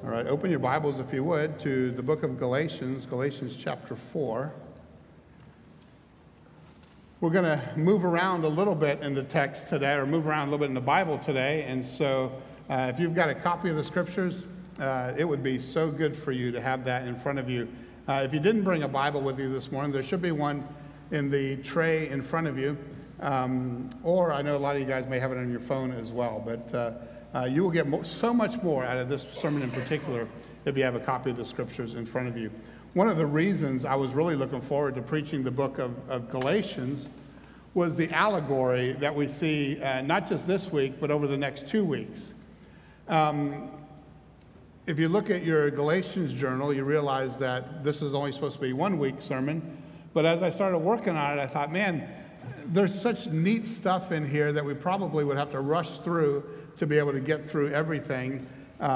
All right, open your Bibles, if you would, to the book of Galatians, Galatians chapter 4. We're going to move around a little bit in the text today, or move around a little bit in the Bible today. And so if you've got a copy of the scriptures, it would be so good for you to have that in front of you. If you didn't bring a Bible with you this morning, there should be one in the tray in front of you. Or I know a lot of you guys may have it on your phone as well, but you will get so much more out of this sermon in particular if you have a copy of the scriptures in front of you. One of the reasons I was really looking forward to preaching the book of Galatians was the allegory that we see not just this week, but over the next 2 weeks. If you look at your Galatians journal, you realize that this is only supposed to be 1 week sermon. But as I started working on it, I thought, man, there's such neat stuff in here that we probably would have to rush through to be able to get through everything,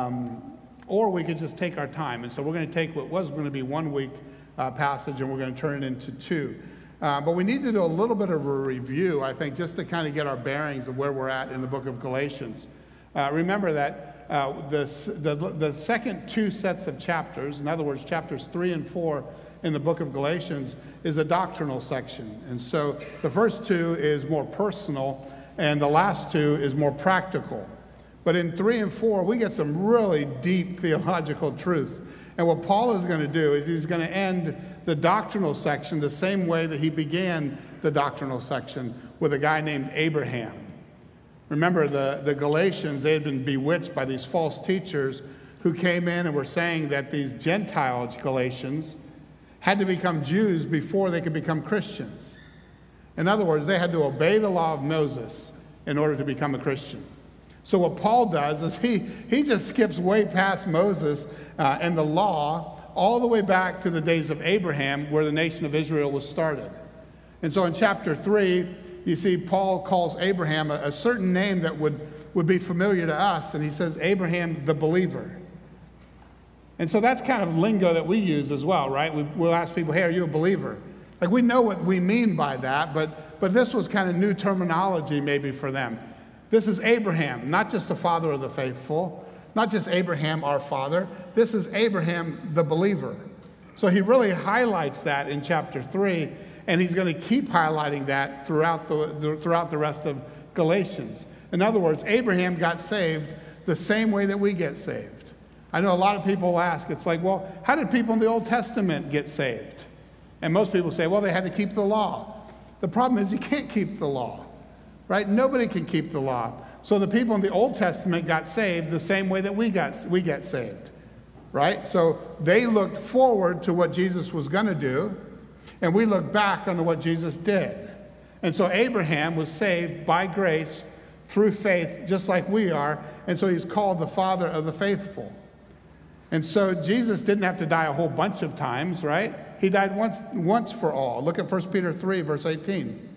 or we could just take our time. And so we're going to take what was going to be 1 week passage and we're going to turn it into 2. But we need to do a little bit of a review, I think, just to kind of get our bearings of where we're at in the book of Galatians. Remember that the second 2 sets of chapters, in other words, chapters 3 and 4 in the book of Galatians, is a doctrinal section. And so the first 2 is more personal, and the last 2 is more practical. But in 3 and 4, we get some really deep theological truths. And what Paul is going to do is he's going to end the doctrinal section the same way that he began the doctrinal section, with a guy named Abraham. Remember, the Galatians, they had been bewitched by these false teachers who came in and were saying that these Gentile Galatians had to become Jews before they could become Christians. In other words, they had to obey the law of Moses in order to become a Christian. So what Paul does is he just skips way past Moses and the law all the way back to the days of Abraham, where the nation of Israel was started. And so in chapter 3, you see Paul calls Abraham a certain name that would be familiar to us, and he says Abraham the believer. And so that's kind of lingo that we use as well, right? We'll ask people, hey, are you a believer? Like, we know what we mean by that, but this was kind of new terminology maybe for them. This is Abraham, not just the father of the faithful, not just Abraham, our father. This is Abraham, the believer. So he really highlights that in chapter 3, and he's going to keep highlighting that throughout the rest of Galatians. In other words, Abraham got saved the same way that we get saved. I know a lot of people ask, it's like, well, how did people in the Old Testament get saved? And most people say, well, they had to keep the law. The problem is you can't keep the law, right? Nobody can keep the law. So the people in the Old Testament got saved the same way that we get saved, right? So they looked forward to what Jesus was going to do, and we look back on what Jesus did. And so Abraham was saved by grace through faith, just like we are, and so he's called the father of the faithful. And so Jesus didn't have to die a whole bunch of times, right? He died once for all. Look at 1 Peter 3, verse 18.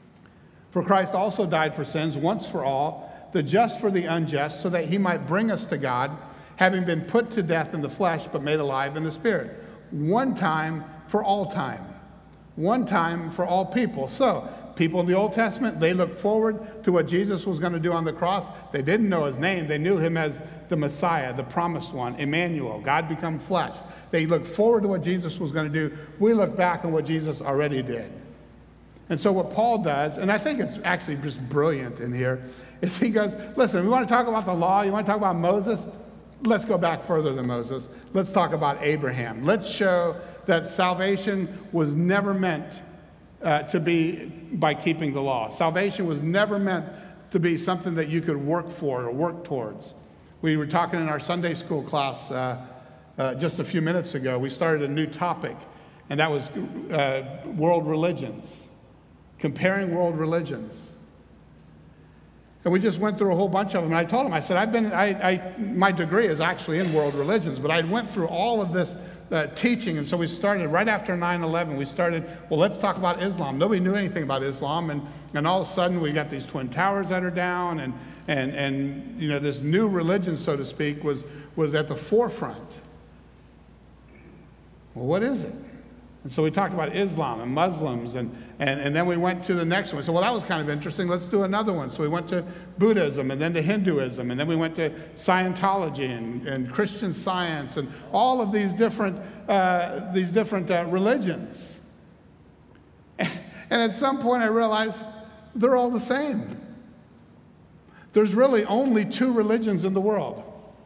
For Christ also died for sins once for all, the just for the unjust, so that he might bring us to God, having been put to death in the flesh, but made alive in the spirit. One time for all time. One time for all people. So, people in the Old Testament, they looked forward to what Jesus was going to do on the cross. They didn't know his name. They knew him as the Messiah, the promised one, Emmanuel, God become flesh. They looked forward to what Jesus was going to do. We look back on what Jesus already did. And so what Paul does, and I think it's actually just brilliant in here, is he goes, listen, we want to talk about the law, you want to talk about Moses? Let's go back further than Moses. Let's talk about Abraham. Let's show that salvation was never meant to be by keeping the law. Salvation was never meant to be something that you could work for or work towards. We were talking in our Sunday school class just a few minutes ago. We started a new topic, and that was world religions, comparing world religions. And we just went through a whole bunch of them. And I told him, I said, my degree is actually in world religions, but I went through all of this teaching. And so we started right after 9/11. We started, well, let's talk about Islam. Nobody knew anything about Islam. And all of a sudden, we got these twin towers that are down. And you know, this new religion, so to speak, was at the forefront. Well, what is it? And so we talked about Islam and Muslims, and then we went to the next one. So, well, that was kind of interesting. Let's do another one. So we went to Buddhism, and then to Hinduism, and then we went to Scientology and Christian Science, and all of these different religions. And at some point I realized they're all the same. There's really only two religions in the world.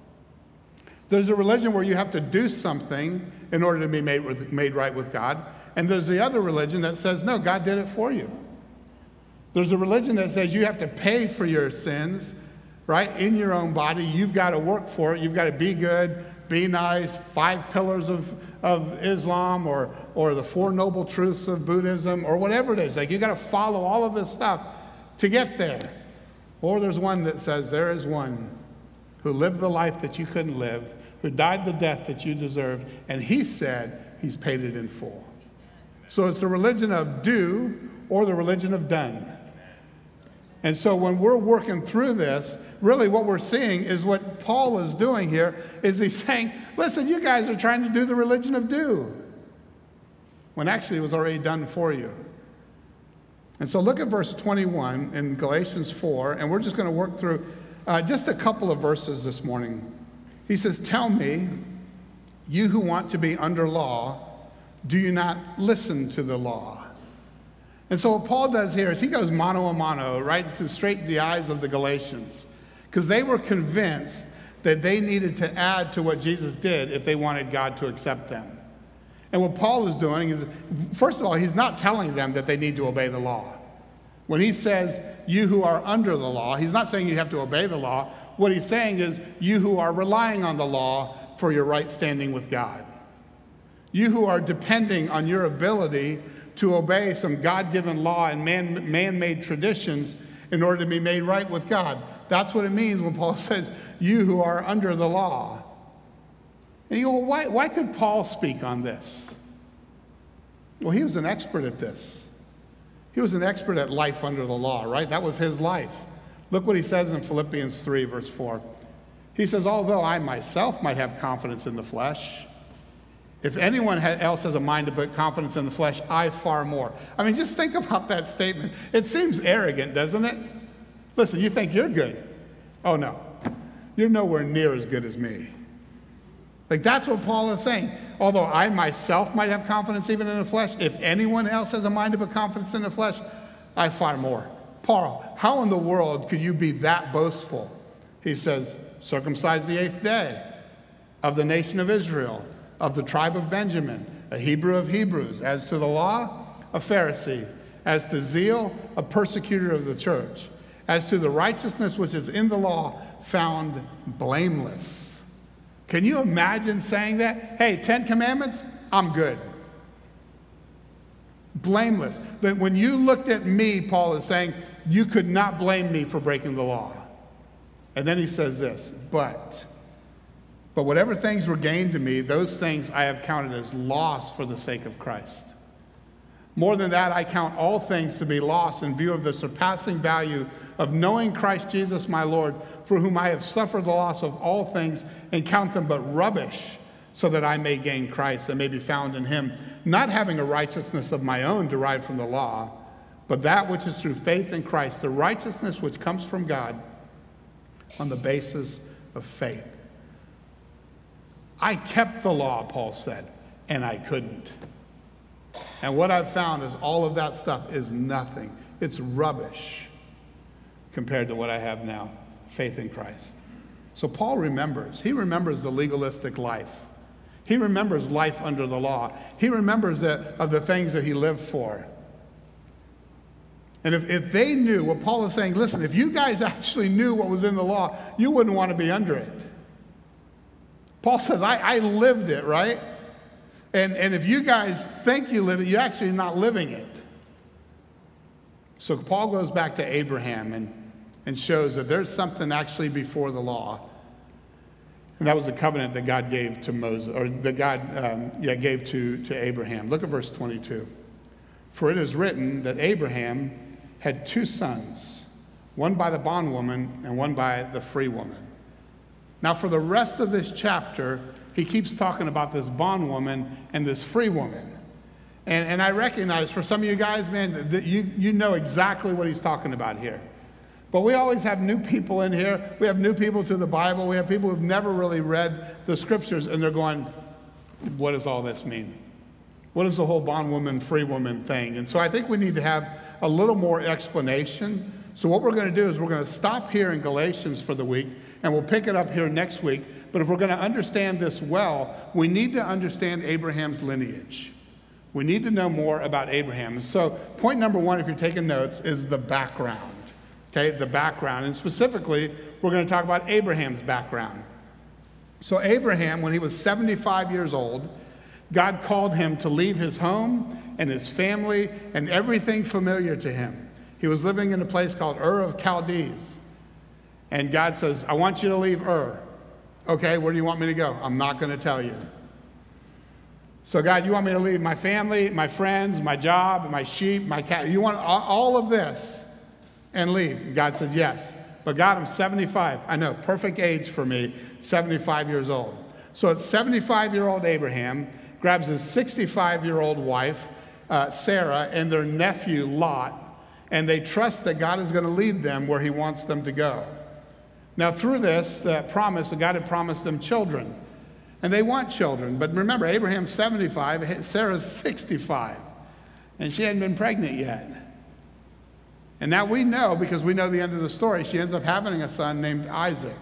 There's a religion where you have to do something in order to be made right with God. And there's the other religion that says, no, God did it for you. There's a religion that says you have to pay for your sins, right, in your own body. You've got to work for it. You've got to be good, be nice, 5 pillars of Islam or the 4 noble truths of Buddhism or whatever it is. Like, you've got to follow all of this stuff to get there. Or there's one that says there is one who lived the life that you couldn't live, who died the death that you deserved, and he said he's paid it in full. So it's the religion of do or the religion of done. And so when we're working through this, really what we're seeing is what Paul is doing here is he's saying, listen, you guys are trying to do the religion of do, when actually it was already done for you. And so look at verse 21 in Galatians 4, and we're just going to work through just a couple of verses this morning. He says, tell me, you who want to be under law, do you not listen to the law? And so what Paul does here is he goes mano a mano, right, to straight the eyes of the Galatians, because they were convinced that they needed to add to what Jesus did if they wanted God to accept them. And what Paul is doing is, first of all, he's not telling them that they need to obey the law. When he says, you who are under the law, he's not saying you have to obey the law. What he's saying is, you who are relying on the law for your right standing with God. You who are depending on your ability to obey some God-given law and man-made traditions in order to be made right with God. That's what it means when Paul says, you who are under the law. And you go, well, why could Paul speak on this? Well, he was an expert at this. He was an expert at life under the law, right? That was his life. Look what he says in Philippians 3, verse 4. He says, although I myself might have confidence in the flesh, if anyone else has a mind to put confidence in the flesh, I far more. I mean, just think about that statement. It seems arrogant, doesn't it? Listen, you think you're good. Oh, no. You're nowhere near as good as me. Like, that's what Paul is saying. Although I myself might have confidence even in the flesh, if anyone else has a mind to put confidence in the flesh, I far more. Paul, how in the world could you be that boastful? He says, circumcised the 8th day, of the nation of Israel, of the tribe of Benjamin, a Hebrew of Hebrews, as to the law, a Pharisee, as to zeal, a persecutor of the church, as to the righteousness which is in the law, found blameless. Can you imagine saying that? Hey, 10 commandments, I'm good. Blameless. That when you looked at me, Paul is saying, you could not blame me for breaking the law. And then he says this, but whatever things were gained to me, those things I have counted as loss for the sake of Christ. More than that, I count all things to be lost in view of the surpassing value of knowing Christ Jesus my Lord, for whom I have suffered the loss of all things and count them but rubbish, so that I may gain Christ and may be found in him, not having a righteousness of my own derived from the law, but that which is through faith in Christ, the righteousness which comes from God on the basis of faith. I kept the law, Paul said, and I couldn't. And what I've found is all of that stuff is nothing. It's rubbish compared to what I have now, faith in Christ. So Paul remembers. He remembers the legalistic life. He remembers life under the law. He remembers of the things that he lived for. And if they knew what Paul is saying, listen, if you guys actually knew what was in the law, you wouldn't want to be under it. Paul says, I lived it, right? And if you guys think you live it, you're actually not living it. So Paul goes back to Abraham and shows that there's something actually before the law. And that was the covenant that God gave to Moses, or that God gave to Abraham. Look at verse 22. For it is written that Abraham had 2 sons, one by the bondwoman and one by the free woman. Now, for the rest of this chapter, he keeps talking about this bondwoman and this free woman. And I recognize for some of you guys, man, that you know exactly what he's talking about here. But we always have new people in here. We have new people to the Bible. We have people who've never really read the scriptures, and they're going, what does all this mean? What is the whole bondwoman, free woman thing? And so I think we need to have a little more explanation. So what we're going to do is we're going to stop here in Galatians for the week, and we'll pick it up here next week. But if we're going to understand this well, we need to understand Abraham's lineage. We need to know more about Abraham. So point number one, if you're taking notes, is the background. Okay, the background. And specifically, we're going to talk about Abraham's background. So Abraham, when he was 75 years old, God called him to leave his home and his family and everything familiar to him. He was living in a place called Ur of Chaldees. And God says, I want you to leave Ur. Okay, where do you want me to go? I'm not going to tell you. So God, you want me to leave my family, my friends, my job, my sheep, my cat? You want all of this and leave? God said, yes. But God, I'm 75. I know, perfect age for me, 75 years old. So it's 75-year-old Abraham grabs his 65-year-old wife, Sarah, and their nephew, Lot, and they trust that God is going to lead them where he wants them to go. Now, through this promise, God had promised them children. And they want children. But remember, Abraham's 75, Sarah's 65. And she hadn't been pregnant yet. And now we know, because we know the end of the story, she ends up having a son named Isaac.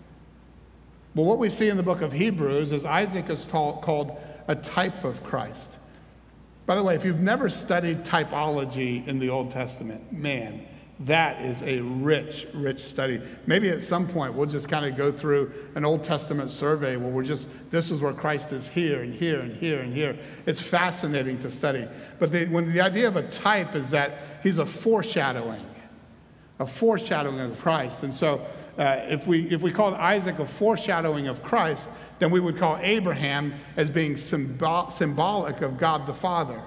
But what we see in the book of Hebrews is Isaac is called a type of Christ. By the way, if you've never studied typology in the Old Testament, man, that is a rich, rich study. Maybe at some point we'll just kind of go through an Old Testament survey where this is where Christ is here and here and here and here. It's fascinating to study. But when the idea of a type is that he's a foreshadowing of Christ. And so if we called Isaac a foreshadowing of Christ, then we would call Abraham as being symbolic of God the Father.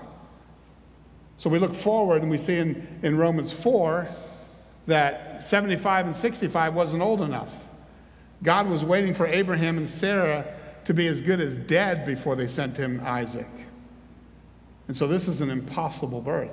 So we look forward and we see in Romans 4 that 75 and 65 wasn't old enough. God was waiting for Abraham and Sarah to be as good as dead before they sent him Isaac. And so this is an impossible birth,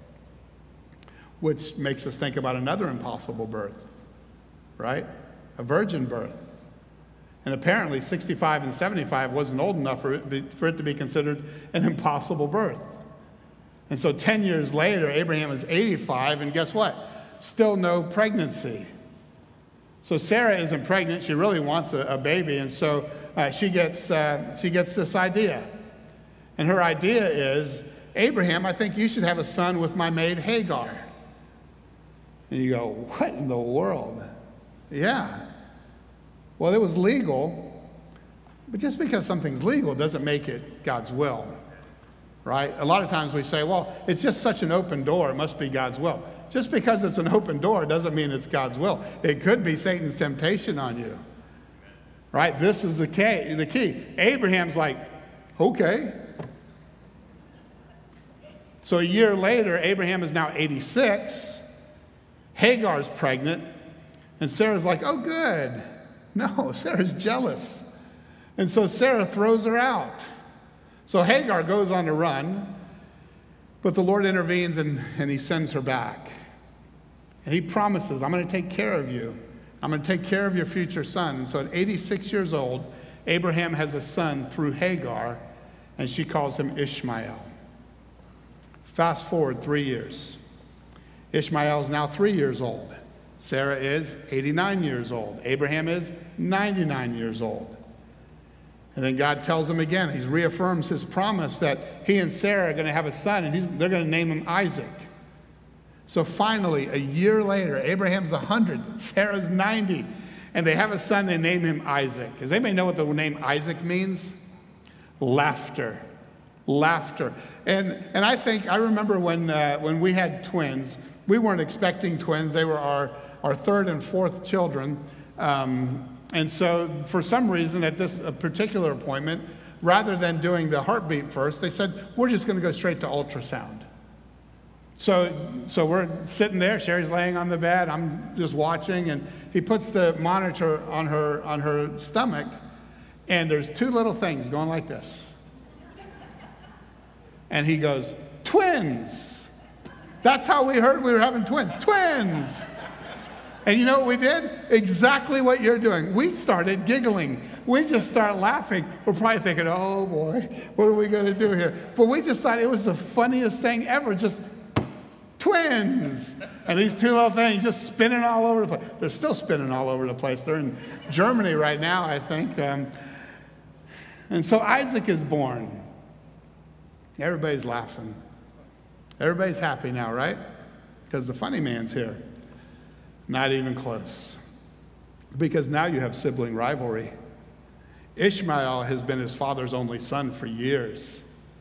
which makes us think about another impossible birth, right? A virgin birth. And apparently 65 and 75 wasn't old enough for it to be considered an impossible birth. And so 10 years later, Abraham is 85, and guess what? Still no pregnancy. So Sarah isn't pregnant. She really wants a baby, and so she gets this idea. And her idea is, Abraham, I think you should have a son with my maid Hagar. And you go, what in the world? Yeah. Well, it was legal, but just because something's legal doesn't make it God's will. Right? A lot of times we say, well, it's just such an open door, it must be God's will. Just because it's an open door doesn't mean it's God's will. It could be Satan's temptation on you. Right? This is the key. Abraham's like, okay. So a year later, Abraham is now 86. Hagar's pregnant. And Sarah's like, oh, good. No, Sarah's jealous. And so Sarah throws her out. So Hagar goes on a run, but the Lord intervenes and he sends her back. And he promises, I'm going to take care of you. I'm going to take care of your future son. And so at 86 years old, Abraham has a son through Hagar, and she calls him Ishmael. Fast forward 3 years. Ishmael is now 3 years old. Sarah is 89 years old. Abraham is 99 years old. And then God tells him again, he reaffirms his promise that he and Sarah are going to have a son, and they're going to name him Isaac. So finally, a year later, Abraham's 100, Sarah's 90, and they have a son, they name him Isaac. Does anybody know what the name Isaac means? Laughter. Laughter. And I remember when we had twins, we weren't expecting twins. They were our third and fourth children. And so for some reason at this particular appointment, rather than doing the heartbeat first, they said, we're just going to go straight to ultrasound. So we're sitting there, Sherry's laying on the bed, I'm just watching, and he puts the monitor on her stomach, and there's two little things going like this. And he goes, twins. That's how we heard we were having twins. Twins. And you know what we did? Exactly what you're doing. We started giggling. We just started laughing. We're probably thinking, oh boy, what are we going to do here? But we just thought it was the funniest thing ever. Just twins. And these two little things just spinning all over the place. They're still spinning all over the place. They're in Germany right now, I think. And so Isaac is born. Everybody's laughing. Everybody's happy now, right? Because the funny man's here. Not even close. Because now you have sibling rivalry. Ishmael has been his father's only son for years.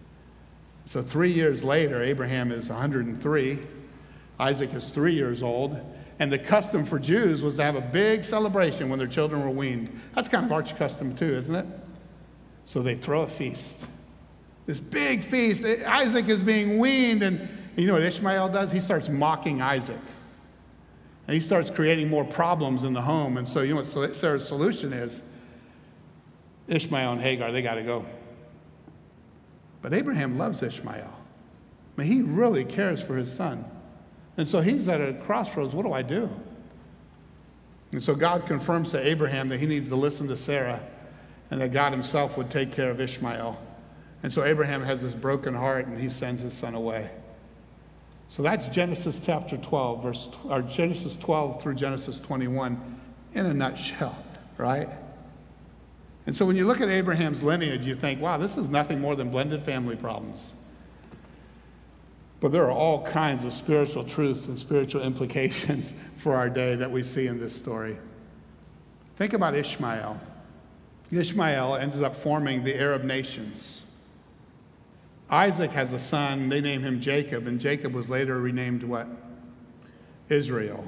So 3 years later, Abraham is 103. Isaac is 3 years old. And the custom for Jews was to have a big celebration when their children were weaned. That's kind of our custom too, isn't it? So they throw a feast. This big feast. Isaac is being weaned. And you know what Ishmael does? He starts mocking Isaac. And he starts creating more problems in the home. And so you know what Sarah's solution is? Ishmael and Hagar, they got to go. But Abraham loves Ishmael. I mean, he really cares for his son. And so he's at a crossroads. What do I do? And so God confirms to Abraham that he needs to listen to Sarah and that God himself would take care of Ishmael. And so Abraham has this broken heart and he sends his son away. So that's Genesis chapter 12, or Genesis 12 through Genesis 21 in a nutshell, right? And so when you look at Abraham's lineage, you think, wow, this is nothing more than blended family problems. But there are all kinds of spiritual truths and spiritual implications for our day that we see in this story. Think about Ishmael. Ishmael ends up forming the Arab nations. Isaac has a son, they name him Jacob, and Jacob was later renamed what? Israel.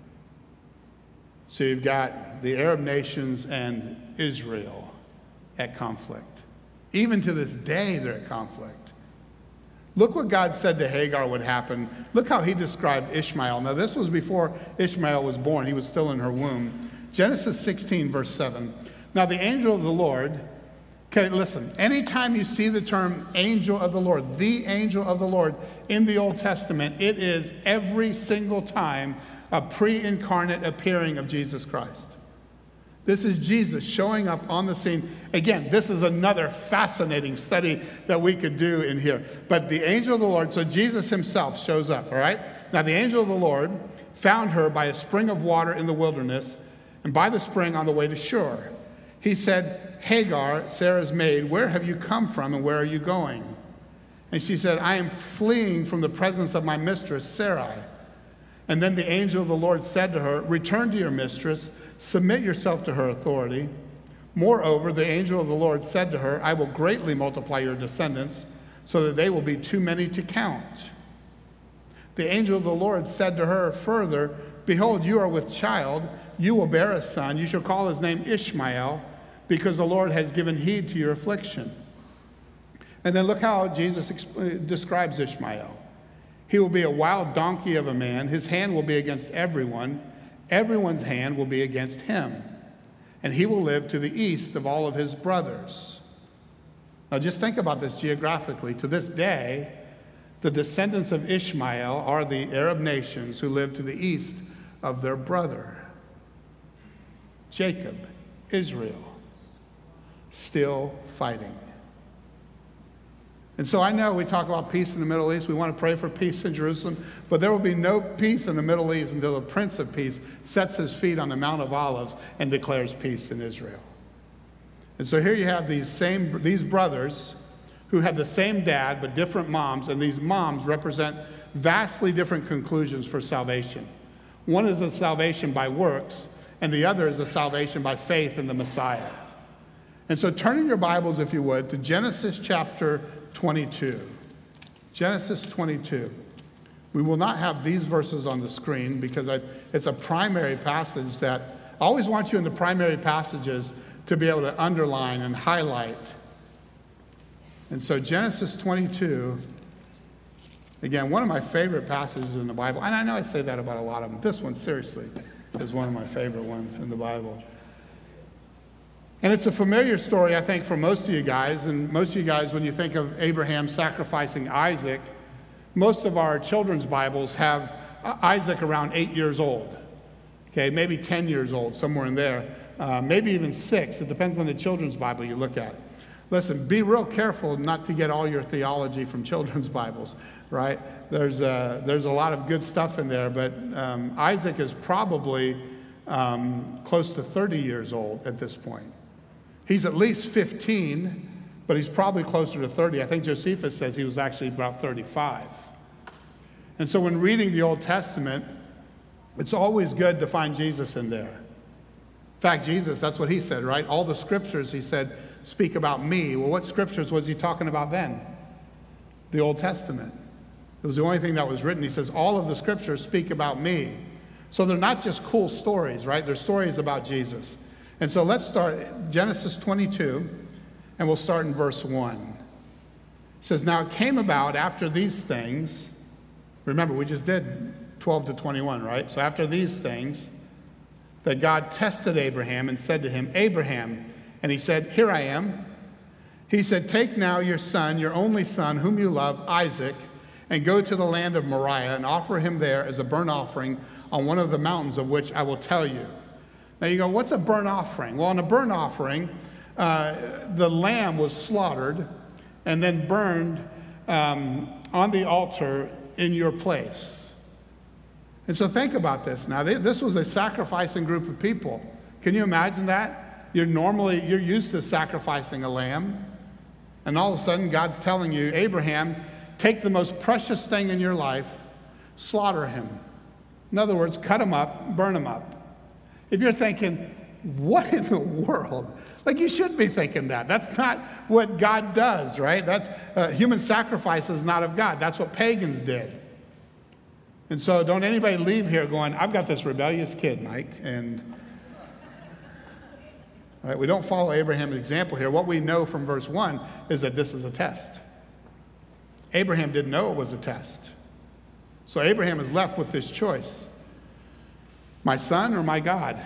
So you've got the Arab nations and Israel at conflict. Even to this day, they're at conflict. Look what God said to Hagar would happen. Look how he described Ishmael. Now, this was before Ishmael was born. He was still in her womb. Genesis 16, verse 7. Now, the angel of the Lord... Okay, listen, anytime you see the term angel of the Lord in the Old Testament, it is every single time a pre-incarnate appearing of Jesus Christ. This is Jesus showing up on the scene. Again, this is another fascinating study that we could do in here. But the angel of the Lord, so Jesus himself shows up, all right? Now, the angel of the Lord found her by a spring of water in the wilderness, and by the spring on the way to Shur. He said, Hagar, Sarah's maid, where have you come from and where are you going? And she said, I am fleeing from the presence of my mistress, Sarai. And then the angel of the Lord said to her, return to your mistress, submit yourself to her authority. Moreover, the angel of the Lord said to her, I will greatly multiply your descendants so that they will be too many to count. The angel of the Lord said to her further, behold, you are with child, you will bear a son, you shall call his name Ishmael, because the Lord has given heed to your affliction. And then look how Jesus describes Ishmael. He will be a wild donkey of a man. His hand will be against everyone. Everyone's hand will be against him. And he will live to the east of all of his brothers. Now just think about this geographically. To this day, the descendants of Ishmael are the Arab nations who live to the east of their brother. Jacob, Israel, still fighting. And so I know we talk about peace in the Middle East. We want to pray for peace in Jerusalem. But there will be no peace in the Middle East until the Prince of Peace sets his feet on the Mount of Olives and declares peace in Israel. And so here you have these brothers who had the same dad but different moms. And these moms represent vastly different conclusions for salvation. One is a salvation by works, and the other is a salvation by faith in the Messiah. And so turn in your Bibles, if you would, to Genesis chapter 22. Genesis 22. We will not have these verses on the screen because it's a primary passage that I always want you in the primary passages to be able to underline and highlight. And so Genesis 22, again, one of my favorite passages in the Bible. And I know I say that about a lot of them. This one, seriously, is one of my favorite ones in the Bible. And it's a familiar story, I think, for most of you guys. And most of you guys, when you think of Abraham sacrificing Isaac, most of our children's Bibles have Isaac around 8 years old. Okay, maybe 10 years old, somewhere in there. Maybe even 6. It depends on the children's Bible you look at. Listen, be real careful not to get all your theology from children's Bibles, right? There's a lot of good stuff in there, but Isaac is probably close to 30 years old at this point. He's at least 15, but he's probably closer to 30. I think Josephus says he was actually about 35. And so when reading the Old Testament, it's always good to find Jesus in there. In fact, Jesus, that's what he said, right? All the scriptures, he said, speak about me. Well, what scriptures was he talking about then? The Old Testament. It was the only thing that was written. He says, all of the scriptures speak about me. So they're not just cool stories, right? They're stories about Jesus. And so let's start Genesis 22, and we'll start in verse 1. It says, now it came about after these things. Remember, we just did 12 to 21, right? So after these things, that God tested Abraham and said to him, Abraham, and he said, here I am. He said, take now your son, your only son, whom you love, Isaac, and go to the land of Moriah and offer him there as a burnt offering on one of the mountains of which I will tell you. Now you go, what's a burnt offering? Well, in a burnt offering, the lamb was slaughtered and then burned on the altar in your place. And so think about this now. This was a sacrificing group of people. Can you imagine that? You're used to sacrificing a lamb. And all of a sudden, God's telling you, Abraham, take the most precious thing in your life, slaughter him. In other words, cut him up, burn him up. If you're thinking, what in the world? Like, you should be thinking that. That's not what God does, right? That's human sacrifice is not of God. That's what pagans did. And so don't anybody leave here going, I've got this rebellious kid, Mike, and right, we don't follow Abraham's example here. What we know from verse 1 is that this is a test. Abraham didn't know it was a test. So Abraham is left with this choice. My son or my God?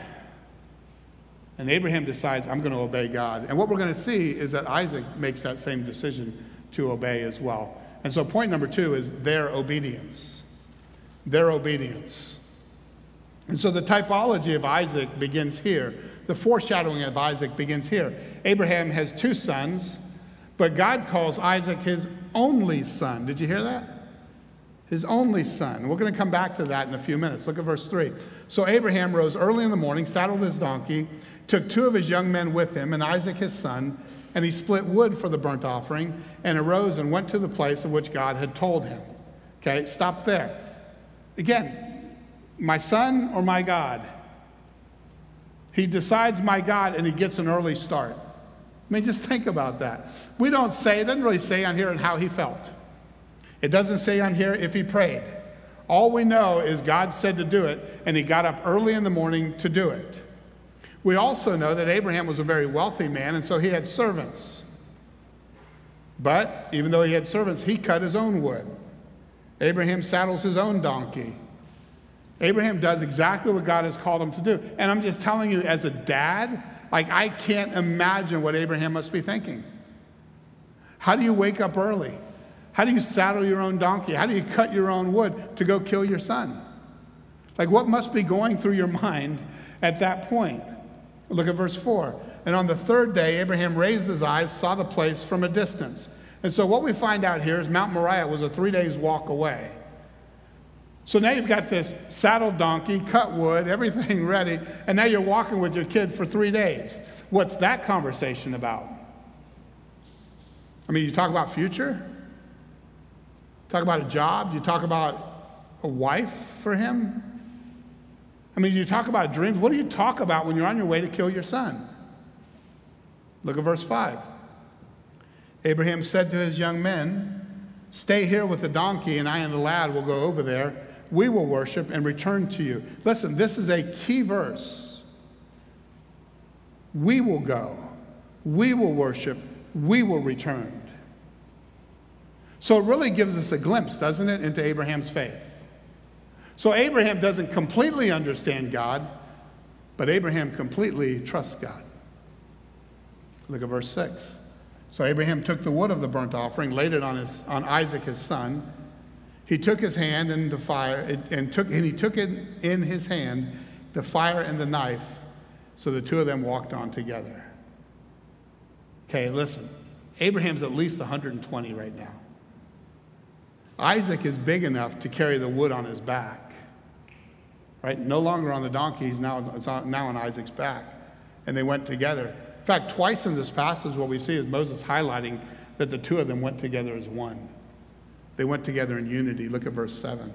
And Abraham decides, I'm going to obey God. And what we're going to see is that Isaac makes that same decision to obey as well. And so point number 2 is their obedience. Their obedience. And so the typology of Isaac begins here. The foreshadowing of Isaac begins here. Abraham has 2 sons, but God calls Isaac his only son. Did you hear that? His only son. We're going to come back to that in a few minutes. Look at verse 3. So Abraham rose early in the morning, saddled his donkey, took 2 of his young men with him, and Isaac his son, and he split wood for the burnt offering, and arose and went to the place of which God had told him. Okay, stop there. Again, my son or my God? He decides my God, and he gets an early start. I mean, just think about that. We don't say, it doesn't really say on here how he felt. It doesn't say on here if he prayed. All we know is God said to do it, and he got up early in the morning to do it. We also know that Abraham was a very wealthy man, and so he had servants. But even though he had servants, he cut his own wood. Abraham saddles his own donkey. Abraham does exactly what God has called him to do. And I'm just telling you, as a dad, like, I can't imagine what Abraham must be thinking. How do you wake up early? How do you saddle your own donkey? How do you cut your own wood to go kill your son? Like, what must be going through your mind at that point? Look at verse 4. And on the 3rd day, Abraham raised his eyes, saw the place from a distance. And so what we find out here is Mount Moriah was a 3 days walk away. So now you've got this saddled donkey, cut wood, everything ready, and now you're walking with your kid for 3 days. What's that conversation about? I mean, you talk about future? Talk about a job? You talk about a wife for him? I mean, you talk about dreams? What do you talk about when you're on your way to kill your son? Look at verse 5. Abraham said to his young men, stay here with the donkey, and I and the lad will go over there. We will worship and return to you. Listen, this is a key verse. We will go. We will worship. We will return. So it really gives us a glimpse, doesn't it, into Abraham's faith. So Abraham doesn't completely understand God, but Abraham completely trusts God. Look at verse 6. So Abraham took the wood of the burnt offering, laid it on Isaac his son. He took his hand and the fire, and he took it in his hand, the fire and the knife. So the two of them walked on together. Okay, listen. Abraham's at least 120 right now. Isaac is big enough to carry the wood on his back. Right? No longer on the donkey, he's now on Isaac's back. And they went together. In fact, twice in this passage, what we see is Moses highlighting that the two of them went together as one. They went together in unity. Look at verse 7.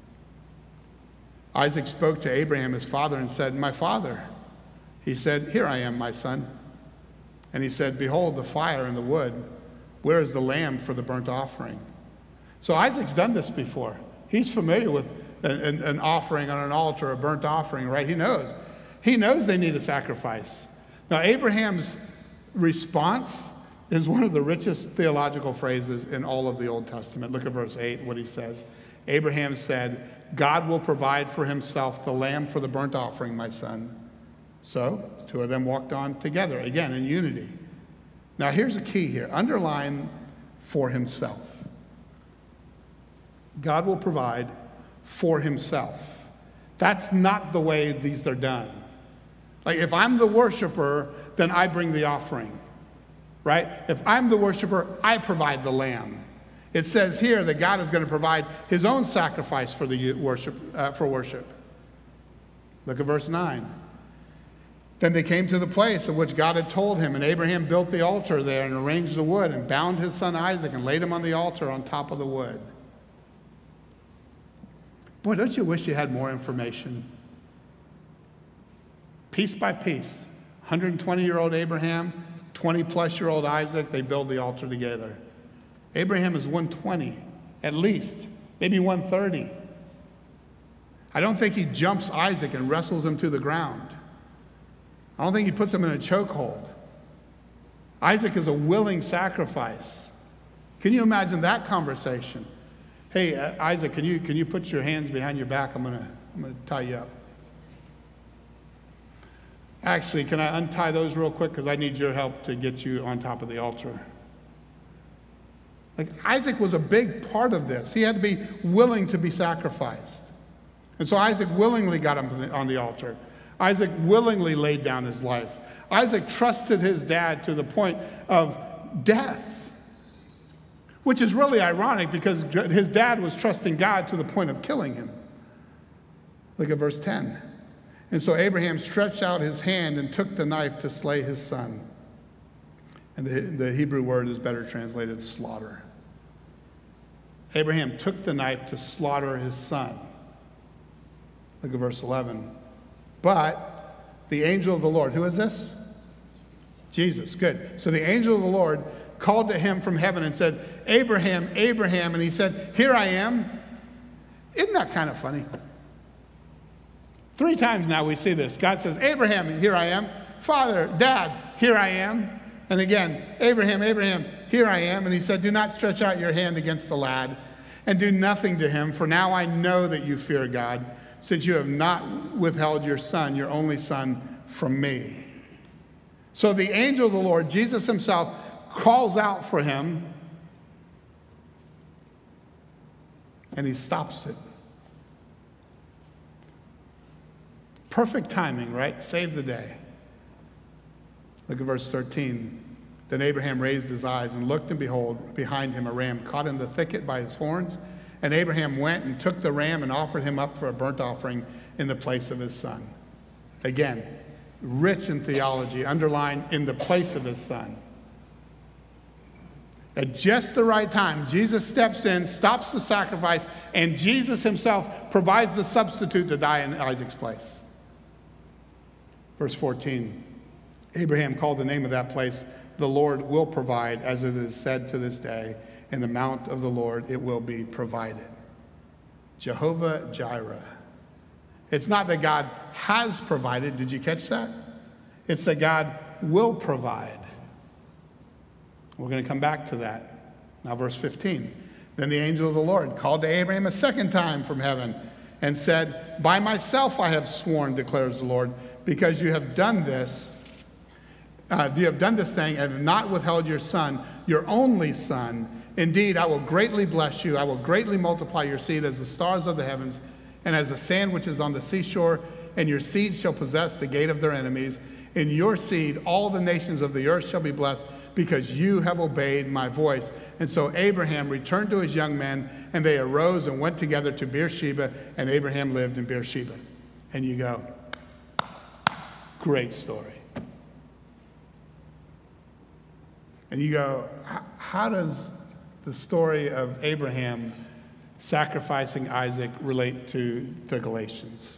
Isaac spoke to Abraham, his father, and said, "My father." He said, "Here I am, my son." And he said, "Behold the fire and the wood. Where is the lamb for the burnt offering?" So Isaac's done this before. He's familiar with an offering on an altar, a burnt offering, right? He knows. He knows they need a sacrifice. Now, Abraham's response is one of the richest theological phrases in all of the Old Testament. Look at verse 8, what he says. Abraham said, "God will provide for himself the lamb for the burnt offering, my son." So, the two of them walked on together, again, in unity. Now, here's a key here. Underline for himself. God will provide for himself. That's not the way these are done. Like, if I'm the worshiper, then I bring the offering, right? If I'm the worshiper, I provide the lamb. It says here that God is going to provide his own sacrifice for the worship. Look at verse 9. Then they came to the place of which God had told him, and Abraham built the altar there and arranged the wood and bound his son Isaac and laid him on the altar on top of the wood. Boy, don't you wish you had more information? Piece by piece, 120-year-old Abraham, 20-plus-year-old Isaac, they build the altar together. Abraham is 120, at least, maybe 130. I don't think he jumps Isaac and wrestles him to the ground. I don't think he puts him in a chokehold. Isaac is a willing sacrifice. Can you imagine that conversation? Hey, Isaac, can you put your hands behind your back? I'm gonna tie you up. Actually, can I untie those real quick? Because I need your help to get you on top of the altar. Like, Isaac was a big part of this. He had to be willing to be sacrificed. And so Isaac willingly got him on the altar. Isaac willingly laid down his life. Isaac trusted his dad to the point of death, which is really ironic because his dad was trusting God to the point of killing him. Look at verse 10. And so Abraham stretched out his hand and took the knife to slay his son. And the Hebrew word is better translated slaughter. Abraham took the knife to slaughter his son. Look at verse 11. But the angel of the Lord, who is this? Jesus, good. So the angel of the Lord called to him from heaven and said, "Abraham, Abraham." And he said, "Here I am." Isn't that kind of funny? 3 times now we see this. God says, "Abraham, here I am." "Father, Dad, here I am." And again, "Abraham, Abraham, here I am." And he said, "Do not stretch out your hand against the lad and do nothing to him, for now I know that you fear God, since you have not withheld your son, your only son, from me." So the angel of the Lord, Jesus himself, calls out for him, and he stops it. Perfect timing, right? Save the day. Look at verse 13. Then Abraham raised his eyes and looked, and behold, behind him a ram caught in the thicket by his horns. And Abraham went and took the ram and offered him up for a burnt offering in the place of his son. Again, rich in theology, underlined in the place of his son. At just the right time, Jesus steps in, stops the sacrifice, and Jesus himself provides the substitute to die in Isaac's place. Verse 14, Abraham called the name of that place, "The Lord will provide," as it is said to this day, "In the mount of the Lord it will be provided." Jehovah Jireh. It's not that God has provided. Did you catch that? It's that God will provide. We're going to come back to that. Now, verse 15. Then the angel of the Lord called to Abraham a second time from heaven and said, "By myself I have sworn, declares the Lord, because you have done this." You have done this thing and have not withheld your son, your only son. Indeed, I will greatly bless you. I will greatly multiply your seed as the stars of the heavens and as the sand which is on the seashore, and your seed shall possess the gate of their enemies. In your seed all the nations of the earth shall be blessed, because you have obeyed my voice. And so Abraham returned to his young men, and they arose and went together to Beersheba, and Abraham lived in Beersheba. And you go, great story. And you go, how does the story of Abraham sacrificing Isaac relate to the Galatians?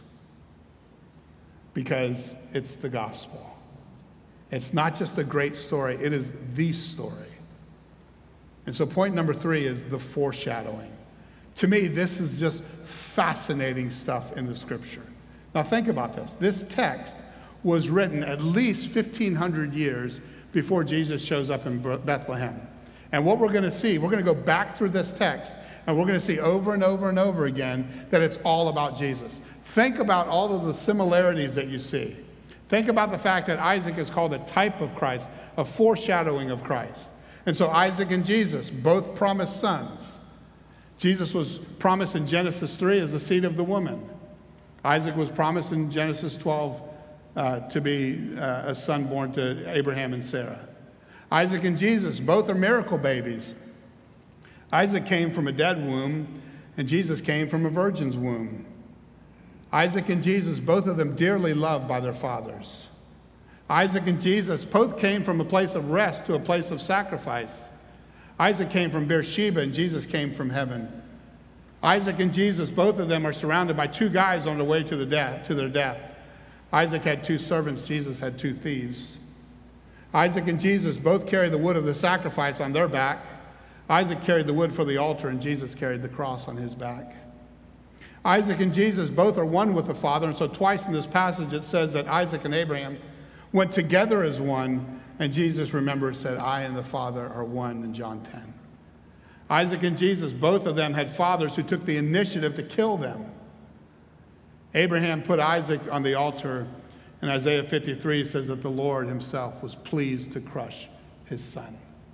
Because it's the gospel. It's not just a great story, it is the story. And so point number 3 is the foreshadowing. To me, this is just fascinating stuff in the scripture. Now think about this. This text was written at least 1,500 years before Jesus shows up in Bethlehem. And what we're going to see, we're going to go back through this text, and we're going to see over and over and over again that it's all about Jesus. Think about all of the similarities that you see. Think about the fact that Isaac is called a type of Christ, a foreshadowing of Christ. And so Isaac and Jesus, both promised sons. Jesus was promised in Genesis 3 as the seed of the woman. Isaac was promised in Genesis 12 to be a son born to Abraham and Sarah. Isaac and Jesus, both are miracle babies. Isaac came from a dead womb, and Jesus came from a virgin's womb. Isaac and Jesus, both of them dearly loved by their fathers. Isaac and Jesus both came from a place of rest to a place of sacrifice. Isaac came from Beersheba, and Jesus came from heaven. Isaac and Jesus, both of them are surrounded by 2 guys on their way to their death. Isaac had 2 servants, Jesus had 2 thieves. Isaac and Jesus both carried the wood of the sacrifice on their back. Isaac carried the wood for the altar, and Jesus carried the cross on his back. Isaac and Jesus both are one with the Father, and so twice in this passage it says that Isaac and Abraham went together as one, and Jesus, remember, said, I and the Father are one in John 10. Isaac and Jesus, both of them had fathers who took the initiative to kill them. Abraham put Isaac on the altar, and Isaiah 53 says that the Lord himself was pleased to crush his son.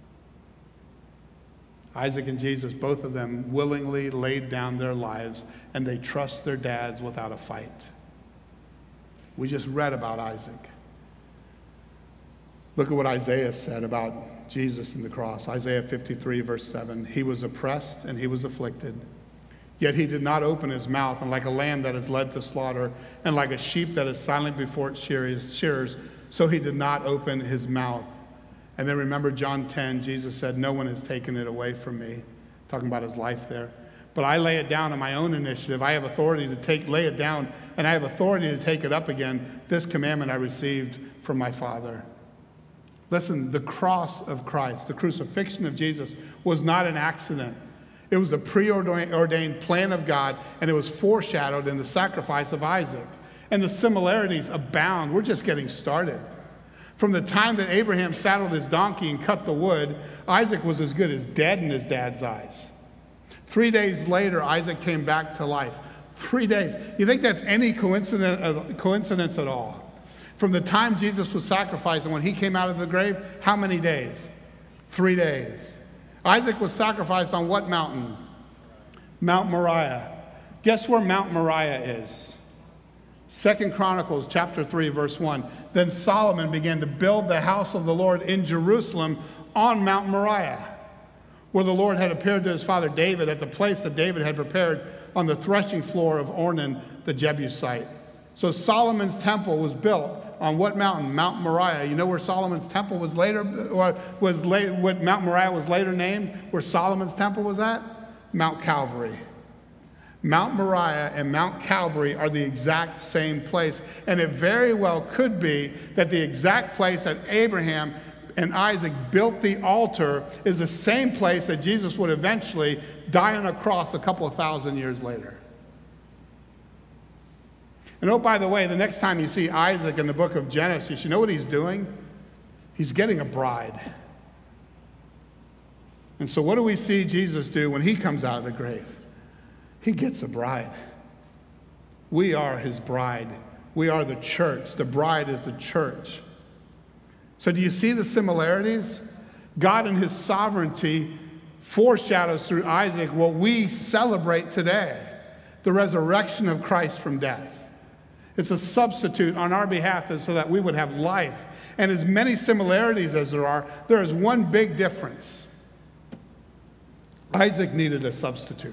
Isaac and Jesus, both of them willingly laid down their lives, and they trust their dads without a fight. We just read about Isaac. Look at what Isaiah said about Jesus and the cross. Isaiah 53, verse 7. He was oppressed and he was afflicted, yet he did not open his mouth. And like a lamb that is led to slaughter, and like a sheep that is silent before its shearers, so he did not open his mouth. And then remember John 10, Jesus said, no one has taken it away from me. Talking about his life there. But I lay it down on my own initiative. I have authority to lay it down, and I have authority to take it up again. This commandment I received from my Father. Listen, the cross of Christ, the crucifixion of Jesus, was not an accident. It was the preordained plan of God, and it was foreshadowed in the sacrifice of Isaac. And the similarities abound. We're just getting started. From the time that Abraham saddled his donkey and cut the wood, Isaac was as good as dead in his dad's eyes. 3 days later, Isaac came back to life. 3 days. You think that's any coincidence at all? From the time Jesus was sacrificed and when he came out of the grave, how many days? 3 days. Isaac was sacrificed on what mountain? Mount Moriah. Guess where Mount Moriah is? 2 Chronicles chapter 3, verse 1. Then Solomon began to build the house of the Lord in Jerusalem on Mount Moriah, where the Lord had appeared to his father David at the place that David had prepared on the threshing floor of Ornan the Jebusite. So Solomon's temple was built on what mountain? Mount Moriah. You know where Solomon's temple was later, or what Mount Moriah was later named, where Solomon's temple was at? Mount Calvary. Mount Moriah and Mount Calvary are the exact same place. And it very well could be that the exact place that Abraham and Isaac built the altar is the same place that Jesus would eventually die on a cross a couple of thousand years later. And oh, by the way, the next time you see Isaac in the book of Genesis, you know what he's doing? He's getting a bride. And so what do we see Jesus do when he comes out of the grave? He gets a bride. We are his bride. We are the church. The bride is the church. So do you see the similarities? God in his sovereignty foreshadows through Isaac what we celebrate today, the resurrection of Christ from death. It's a substitute on our behalf so that we would have life. And as many similarities as there is one big difference. Isaac needed a substitute.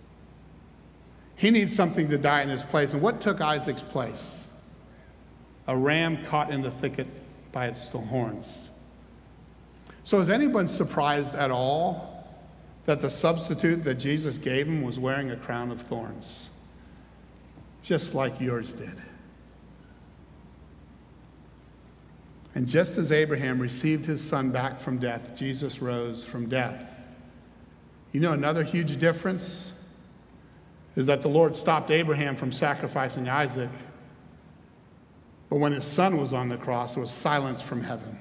He needs something to die in his place. And what took Isaac's place? A ram caught in the thicket by its horns. So is anyone surprised at all that the substitute that Jesus gave him was wearing a crown of thorns? Just like yours did. And just as Abraham received his son back from death, Jesus rose from death. You know, another huge difference is that the Lord stopped Abraham from sacrificing Isaac, but when his son was on the cross, there was silence from heaven.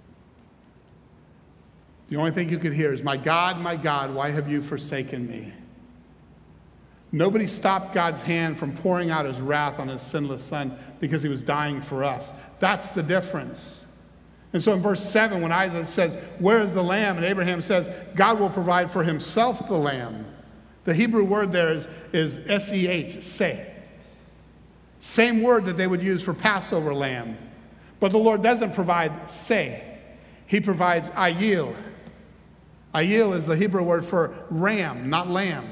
The only thing you could hear is, my God, why have you forsaken me?" Nobody stopped God's hand from pouring out his wrath on his sinless son because he was dying for us. That's the difference. And so in verse 7, when Isaac says, "Where is the lamb?" and Abraham says, God will provide for himself the lamb. The Hebrew word there is S-E-H, seh. Same word that they would use for Passover lamb. But the Lord doesn't provide seh. He provides ayil. Ayil is the Hebrew word for ram, not lamb.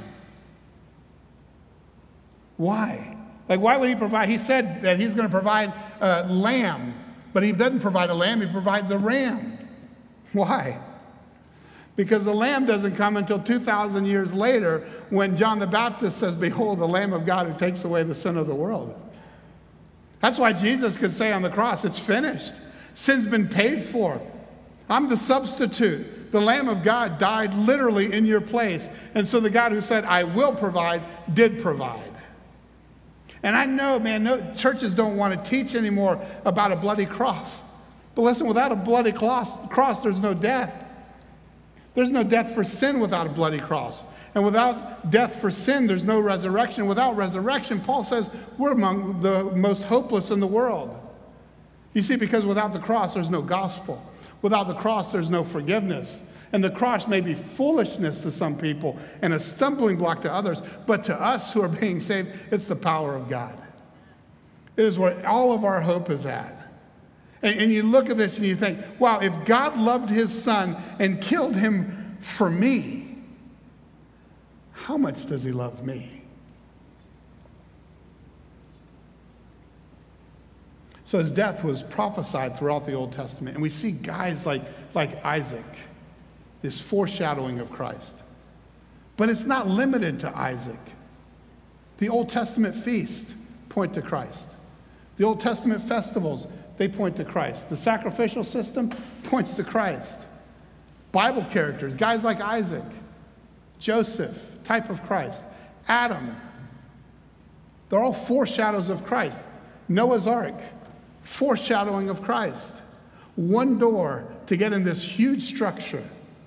Why? Like, why would he provide? He said that he's going to provide a lamb, but he doesn't provide a lamb, he provides a ram. Why? Because the lamb doesn't come until 2,000 years later when John the Baptist says, "Behold, the Lamb of God who takes away the sin of the world." That's why Jesus could say on the cross, "It's finished. Sin's been paid for. I'm the substitute. The Lamb of God died literally in your place." And so the God who said, "I will provide," did provide. And I know, man, no, churches don't want to teach anymore about a bloody cross. But listen, without a bloody cross, there's no death. There's no death for sin without a bloody cross. And without death for sin, there's no resurrection. Without resurrection, Paul says, we're among the most hopeless in the world. You see, because without the cross, there's no gospel. Without the cross, there's no forgiveness. And the cross may be foolishness to some people and a stumbling block to others, but to us who are being saved, it's the power of God. It is where all of our hope is at. And you look at this and you think, wow, if God loved his son and killed him for me, how much does he love me? So his death was prophesied throughout the Old Testament. And we see guys like Isaac, this foreshadowing of Christ. But it's not limited to Isaac. The Old Testament feasts point to Christ. The Old Testament festivals, they point to Christ. The sacrificial system points to Christ. Bible characters, guys like Isaac, Joseph, type of Christ, Adam, they're all foreshadows of Christ. Noah's Ark, foreshadowing of Christ. One door to get in this huge structure.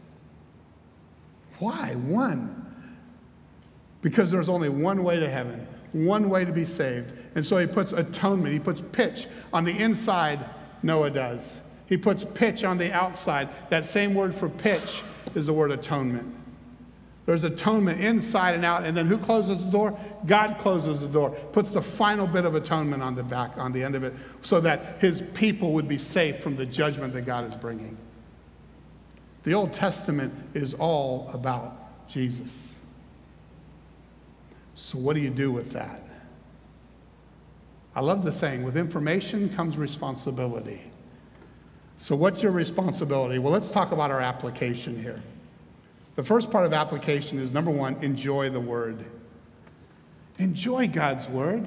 Why one? Because there's only one way to heaven, one way to be saved. And so he puts atonement, he puts pitch on the inside, Noah does. He puts pitch on the outside. That same word for pitch is the word atonement. There's atonement inside and out, and then who closes the door? God closes the door, puts the final bit of atonement on the back, on the end of it, so that his people would be safe from the judgment that God is bringing. The Old Testament is all about Jesus. So what do you do with that? I love the saying, with information comes responsibility. So what's your responsibility? Well, let's talk about our application here. The first part of application is, number one, enjoy the Word. Enjoy God's Word. I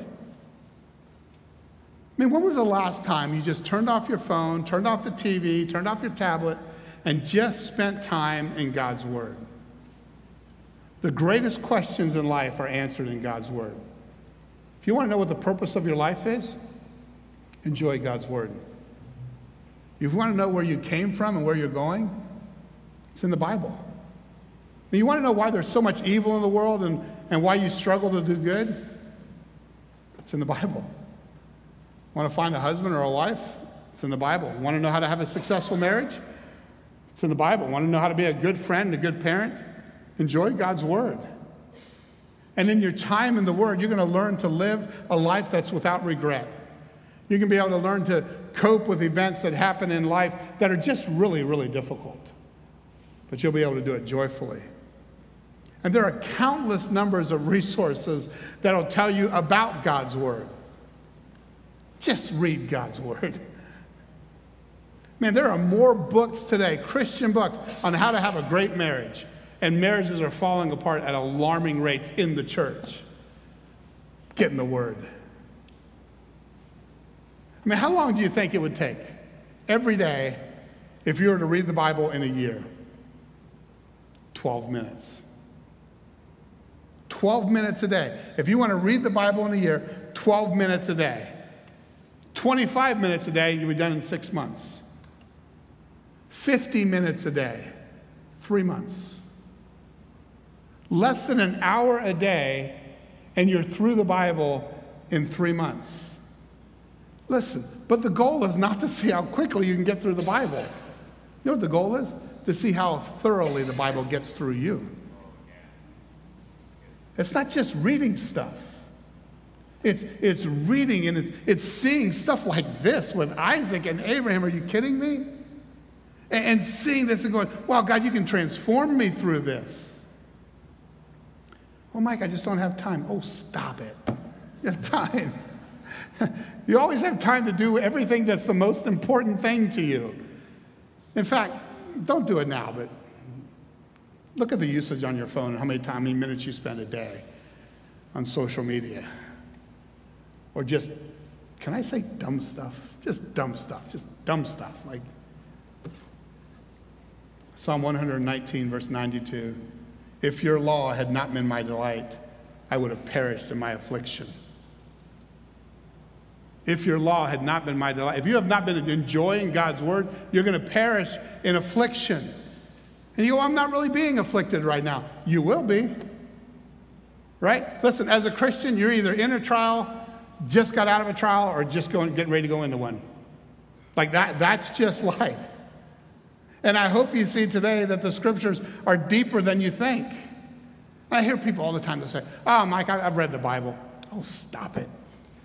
mean, when was the last time you just turned off your phone, turned off the TV, turned off your tablet, and just spent time in God's Word? The greatest questions in life are answered in God's Word. If you want to know what the purpose of your life is, enjoy God's Word. If you want to know where you came from and where you're going, it's in the Bible. And you want to know why there's so much evil in the world and why you struggle to do good? It's in the Bible. Want to find a husband or a wife? It's in the Bible. Want to know how to have a successful marriage? It's in the Bible. Want to know how to be a good friend, a good parent? Enjoy God's Word. And in your time in the Word, you're going to learn to live a life that's without regret. You're going to be able to learn to cope with events that happen in life that are just really, really difficult. But you'll be able to do it joyfully. And there are countless numbers of resources that'll tell you about God's Word. Just read God's Word. Man, there are more books today, Christian books, on how to have a great marriage. And marriages are falling apart at alarming rates in the church. Get in the Word. I mean, how long do you think it would take every day if you were to read the Bible in a year? 12 minutes. 12 minutes a day. If you want to read the Bible in a year, 12 minutes a day. 25 minutes a day, you'll be done in 6 months. 50 minutes a day, 3 months. Less than an hour a day, and you're through the Bible in 3 months. Listen, but the goal is not to see how quickly you can get through the Bible. You know what the goal is? To see how thoroughly the Bible gets through you. It's not just reading stuff. It's reading and it's seeing stuff like this with Isaac and Abraham. Are you kidding me? And seeing this and going, wow, God, you can transform me through this. Well, Mike, I just don't have time. Oh, stop it. You have time. You always have time to do everything that's the most important thing to you. In fact, don't do it now, but look at the usage on your phone and how many minutes you spend a day on social media. Or just, can I say dumb stuff? Just dumb stuff. Just dumb stuff. Like Psalm 119, verse 92. If your law had not been my delight, I would have perished in my affliction. If your law had not been my delight, if you have not been enjoying God's word, you're going to perish in affliction. And you go, I'm not really being afflicted right now. You will be. Right? Listen, as a Christian, you're either in a trial, just got out of a trial, or just getting ready to go into one. Like that's just life. And I hope you see today that the scriptures are deeper than you think. I hear people all the time that say, oh, Mike, I've read the Bible. Oh, stop it.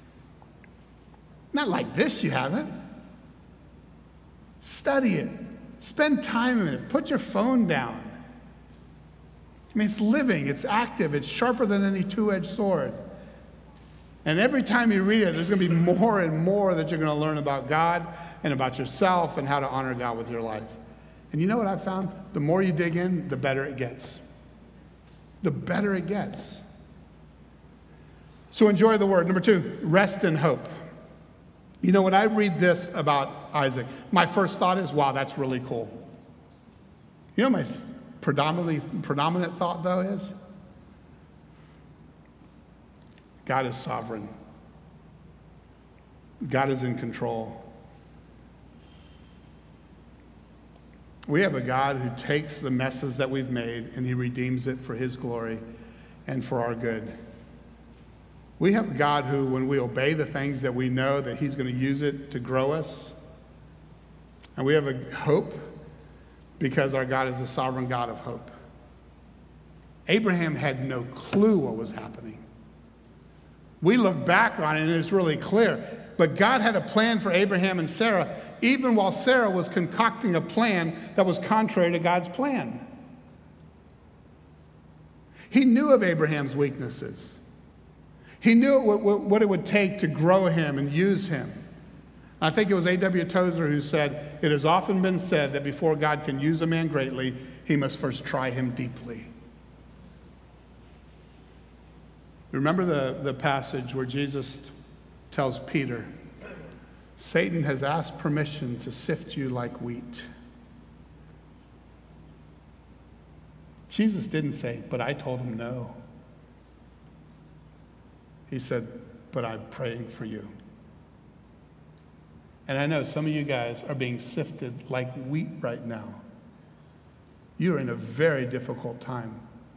Not like this, you haven't. Study it. Spend time in it. Put your phone down. I mean, it's living, it's active, it's sharper than any two-edged sword. And every time you read it, there's going to be more and more that you're going to learn about God and about yourself and how to honor God with your life. And you know what I've found? The more you dig in, the better it gets. The better it gets. So enjoy the word. Number 2, rest in hope. You know, when I read this about Isaac, my first thought is, wow, that's really cool. You know, my predominant thought, though, is God is sovereign. God is in control. We have a God who takes the messes that we've made and he redeems it for his glory and for our good. We have a God who, when we obey the things that we know that he's going to use it to grow us, and we have a hope because our God is the sovereign God of hope. Abraham had no clue what was happening. We look back on it and it's really clear. But God had a plan for Abraham and Sarah, even while Sarah was concocting a plan that was contrary to God's plan. He knew of Abraham's weaknesses. He knew what it would take to grow him and use him. I think it was A.W. Tozer who said, it has often been said that before God can use a man greatly, he must first try him deeply. Remember the passage where Jesus tells Peter, Satan has asked permission to sift you like wheat. Jesus didn't say, but I told him no. He said, but I'm praying for you. And I know some of you guys are being sifted like wheat right now. You're in a very difficult time.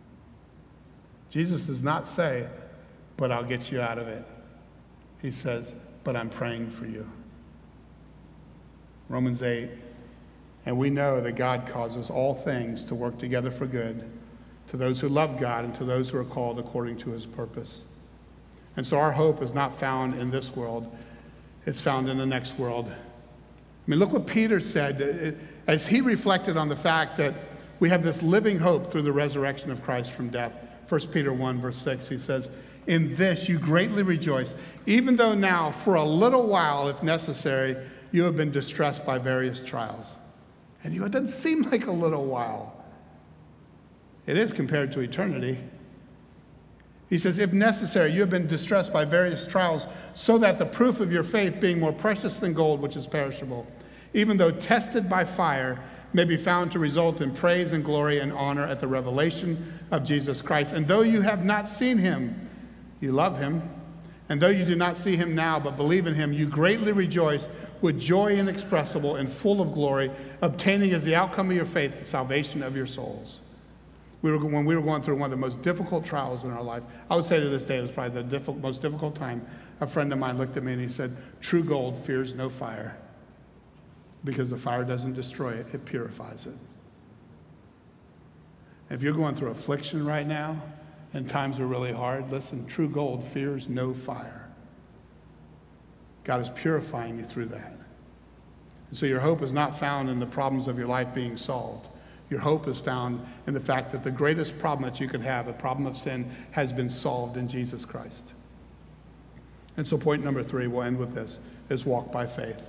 Jesus does not say, but I'll get you out of it. He says, but I'm praying for you. Romans 8. And we know that God causes all things to work together for good to those who love God and to those who are called according to his purpose. And so our hope is not found in this world. It's found in the next world. I mean, look what Peter said as he reflected on the fact that we have this living hope through the resurrection of Christ from death. 1 Peter 1, verse 6, he says, "In this you greatly rejoice, even though now, for a little while, if necessary, you have been distressed by various trials." And it doesn't seem like a little while. It is compared to eternity. He says, "If necessary, you have been distressed by various trials, so that the proof of your faith, being more precious than gold, which is perishable, even though tested by fire, may be found to result in praise and glory and honor at the revelation of Jesus Christ. And though you have not seen him, you love him. And though you do not see him now, but believe in him, you greatly rejoice with joy inexpressible and full of glory, obtaining as the outcome of your faith the salvation of your souls." When we were going through one of the most difficult trials in our life, I would say to this day it was probably the most difficult time, a friend of mine looked at me and he said, "True gold fears no fire, because the fire doesn't destroy it, it purifies it." If you're going through affliction right now and times are really hard, listen, true gold fears no fire. God is purifying you through that. And so your hope is not found in the problems of your life being solved. Your hope is found in the fact that the greatest problem that you could have, the problem of sin, has been solved in Jesus Christ. And so point number 3, we'll end with this, is walk by faith.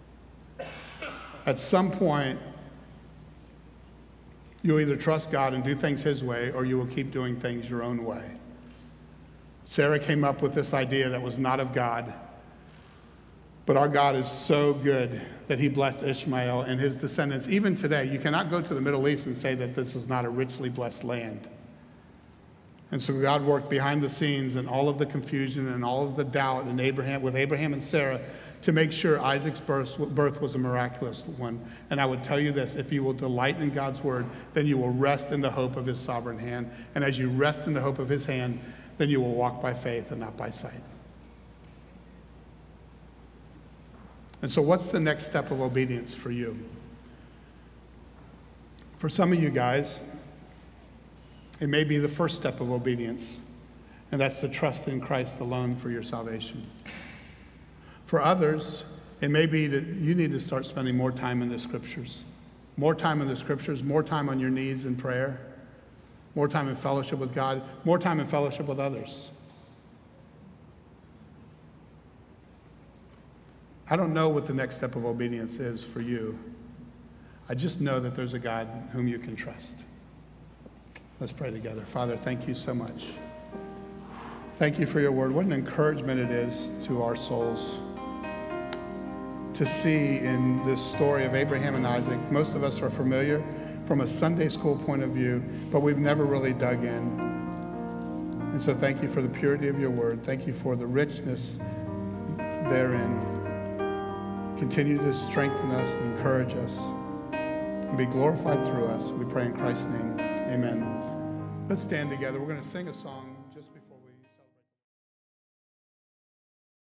At some point, you'll either trust God and do things his way, or you will keep doing things your own way. Sarah came up with this idea that was not of God. But our God is so good that he blessed Ishmael and his descendants. Even today, you cannot go to the Middle East and say that this is not a richly blessed land. And so God worked behind the scenes in all of the confusion and all of the doubt with Abraham and Sarah to make sure Isaac's birth was a miraculous one. And I would tell you this, if you will delight in God's word, then you will rest in the hope of his sovereign hand. And as you rest in the hope of his hand, then you will walk by faith and not by sight. And so what's the next step of obedience for you? For some of you guys, it may be the first step of obedience, and that's to trust in Christ alone for your salvation. For others, it may be that you need to start spending more time in the scriptures. More time in the scriptures, more time on your knees in prayer, more time in fellowship with God, more time in fellowship with others. I don't know what the next step of obedience is for you. I just know that there's a God whom you can trust. Let's pray together. Father, thank you so much. Thank you for your word. What an encouragement it is to our souls to see in this story of Abraham and Isaac. Most of us are familiar from a Sunday school point of view, but we've never really dug in. And so thank you for the purity of your word. Thank you for the richness therein. Continue to strengthen us and encourage us and be glorified through us. We pray in Christ's name. Amen. Let's stand together. We're going to sing a song.